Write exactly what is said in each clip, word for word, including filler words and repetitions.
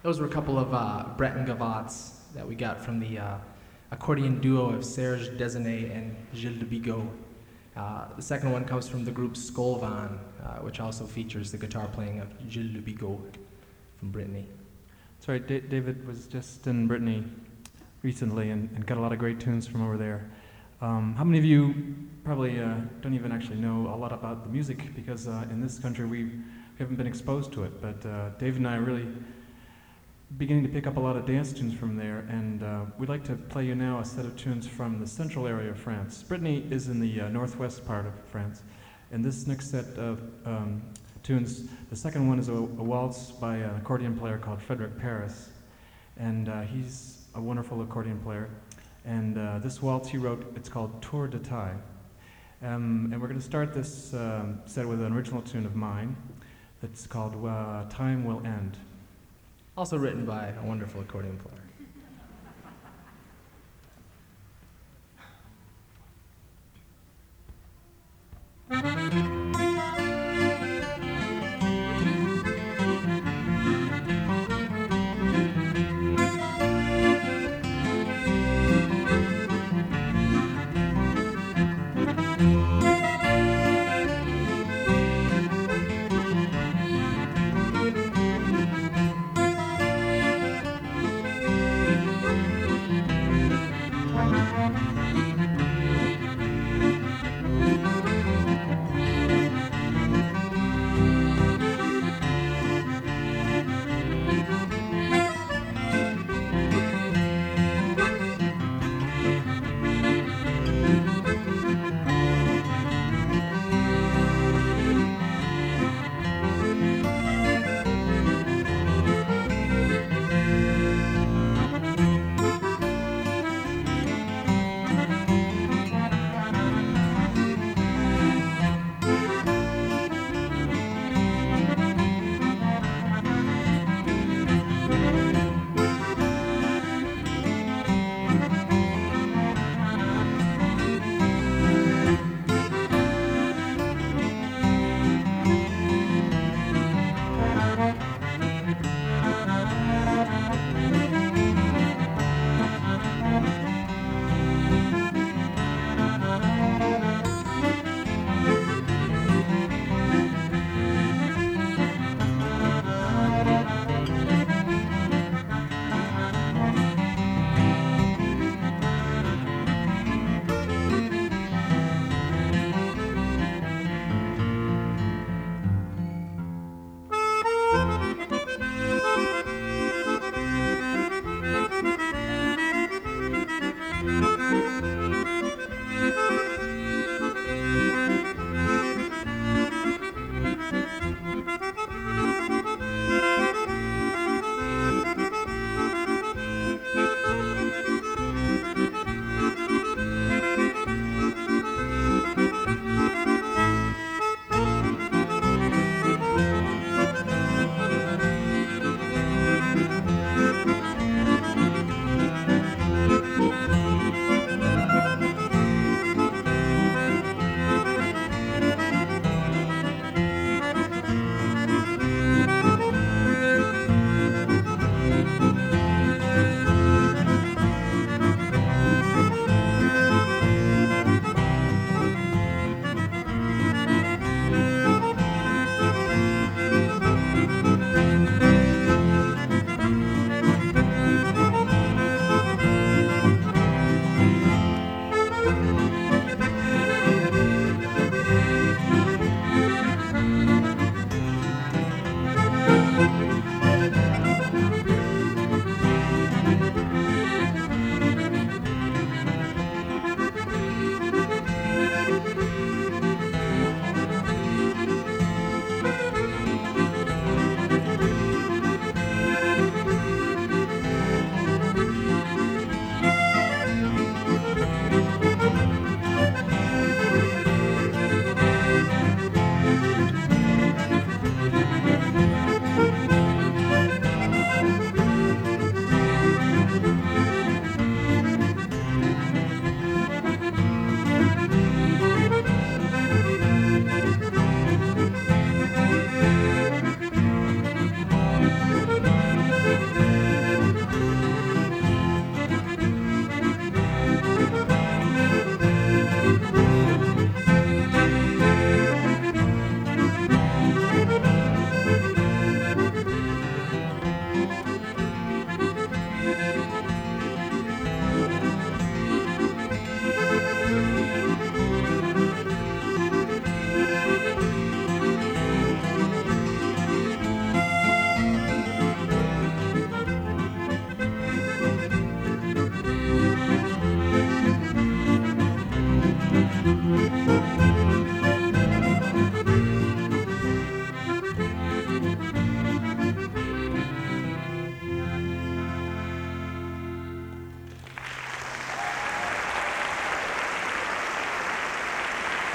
Those were a couple of uh, Breton gavottes that we got from the uh, accordion duo of Serge Desanet and Gilles de Bigot. Uh, the second one comes from the group Skolvan, uh, which also features the guitar playing of Gilles de Bigot from Brittany. That's right, D- David was just in Brittany recently and, and got a lot of great tunes from over there. Um, how many of you probably uh, don't even actually know a lot about the music because uh, in this country we, we haven't been exposed to it, but uh, Dave and I are really beginning to pick up a lot of dance tunes from there, and uh, we'd like to play you now a set of tunes from the central area of France. Brittany is in the uh, northwest part of France, and this next set of um, tunes, the second one is a, a waltz by an accordion player called Frederick Paris, and uh, he's a wonderful accordion player. And uh, this waltz he wrote, it's called Tour de Taille. Um, and we're going to start this um, set with an original tune of mine that's called uh, Time Will End. Also written by a wonderful accordion player. Thank you.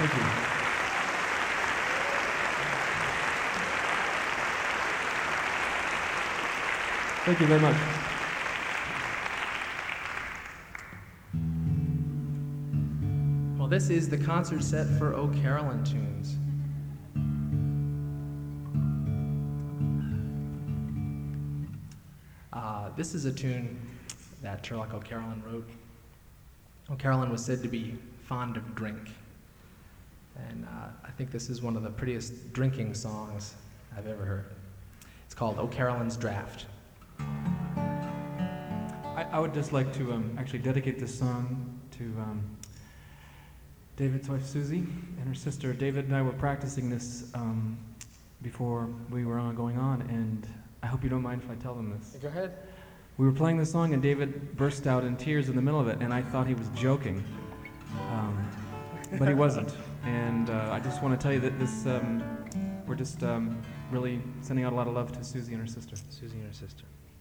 Thank you. Thank you very much. Well, this is the concert set for O Carolyn tunes. Uh, this is a tune that Sherlock O'Carolyn wrote. O'Carolyn was said to be fond of drink, and uh, I think this is one of the prettiest drinking songs I've ever heard. It's called O'Carolyn's Draft. I, I would just like to um, actually dedicate this song to um, David's wife Susie and her sister. David and I were practicing this um, before we were on going on, and I hope you don't mind if I tell them this. Go ahead. We were playing the song, and David burst out in tears in the middle of it, and I thought he was joking, um, but he wasn't. And uh, I just want to tell you that this, um, we're just um, really sending out a lot of love to Susie and her sister. Susie and her sister.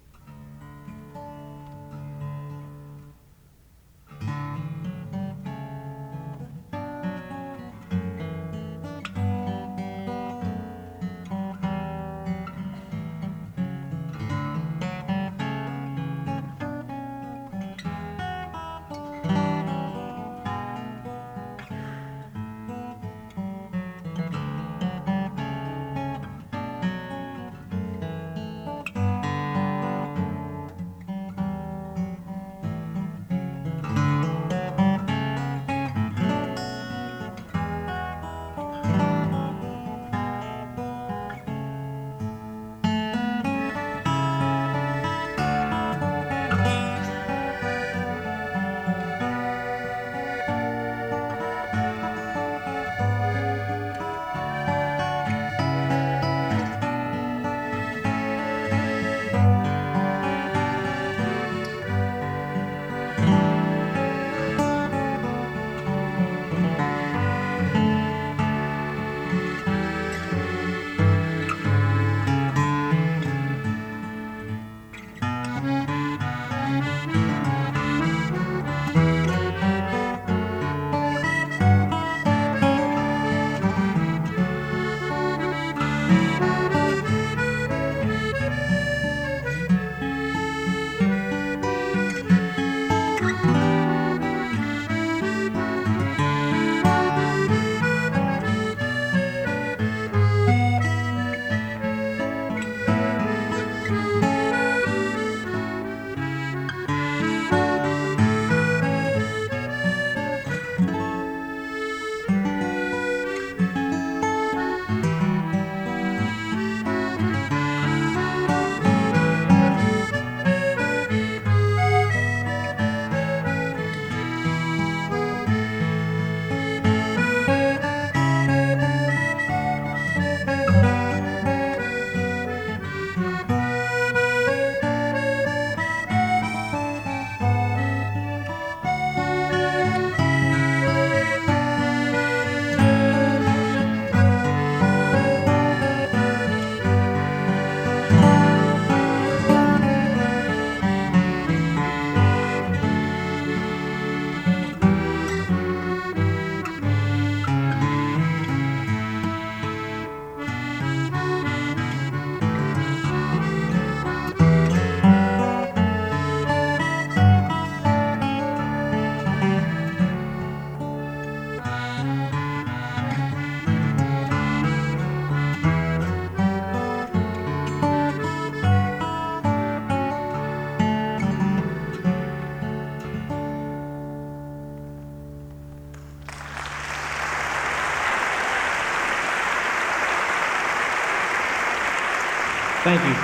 Thank you.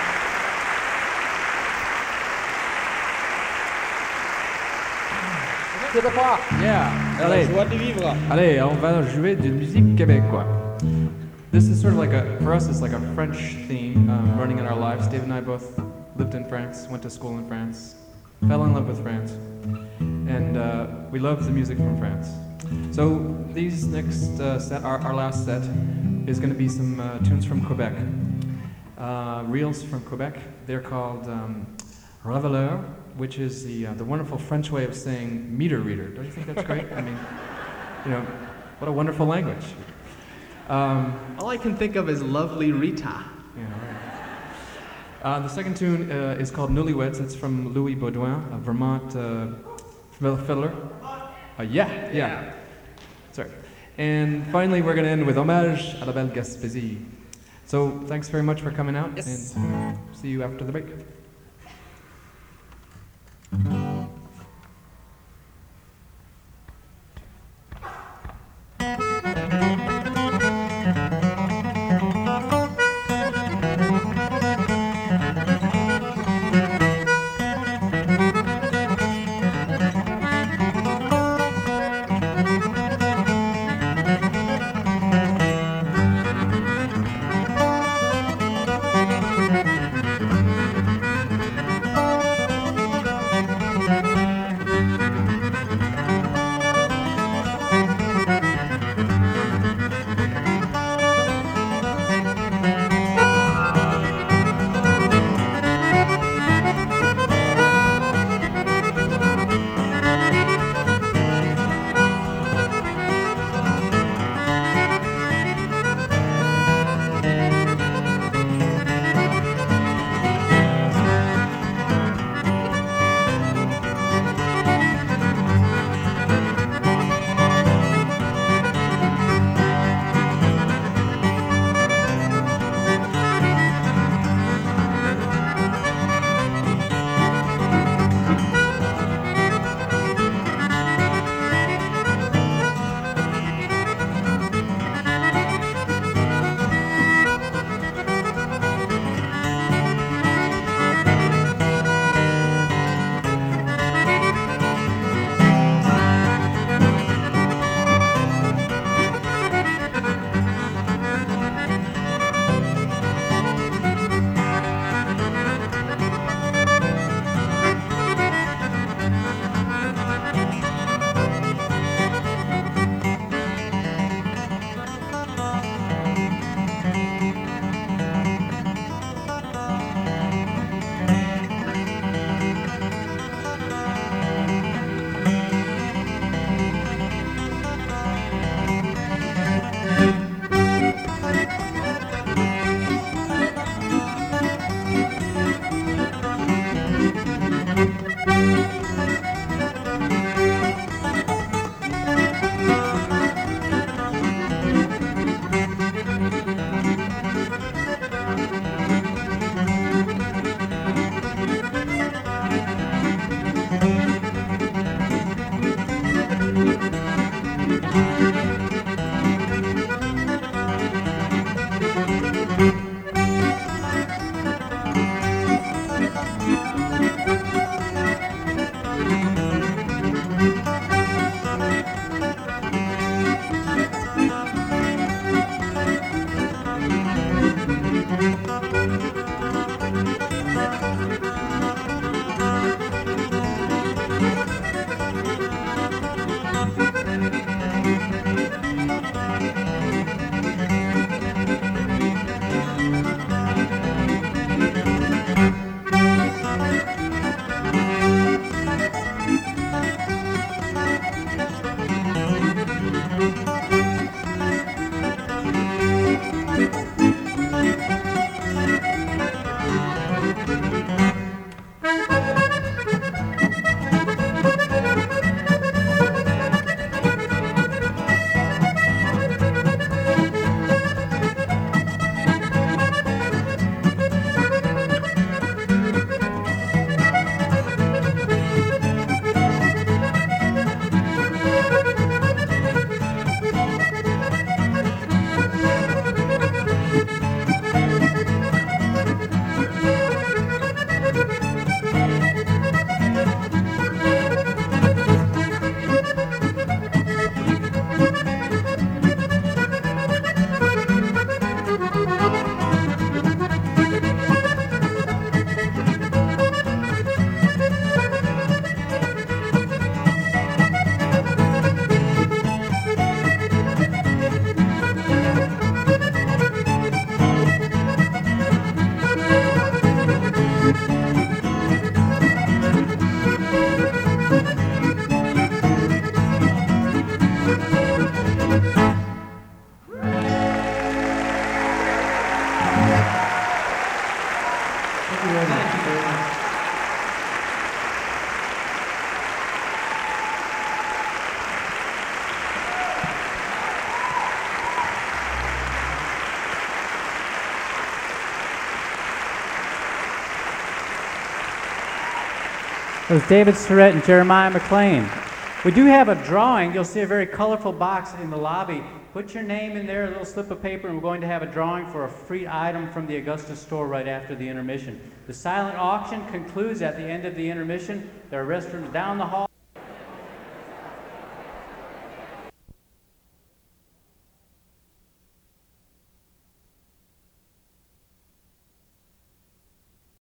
C'est de pas. Yeah. Allez, Allez, joie de vivre. allez, on va jouer de musique québécoise. This is sort of like a, for us, it's like a French theme um, running in our lives. Dave and I both lived in France, went to school in France, fell in love with France, and uh, we love the music from France. So these next uh, set, our, our last set, is going to be some uh, tunes from Quebec. Uh, reels from Quebec. They're called um, Reveleur, which is the uh, the wonderful French way of saying meter reader. Don't you think that's great? I mean, you know, What a wonderful language. Um, All I can think of is lovely Rita. yeah, right. Uh, the second tune uh, is called Newlyweds. It's from Louis Baudouin, a Vermont uh, fiddle- fiddler. Uh, yeah, yeah. Sorry. And finally, we're going to end with Hommage à la Belle Gaspésie. So thanks very much for coming out, Yes. and see you after the break. It was David Surratt and Jeremiah McLean. We do have a drawing. You'll see a very colorful box in the lobby. Put your name in there, a little slip of paper, and we're going to have a drawing for a free item from the Augusta store right after the intermission. The silent auction concludes at the end of the intermission. There are restrooms down the hall.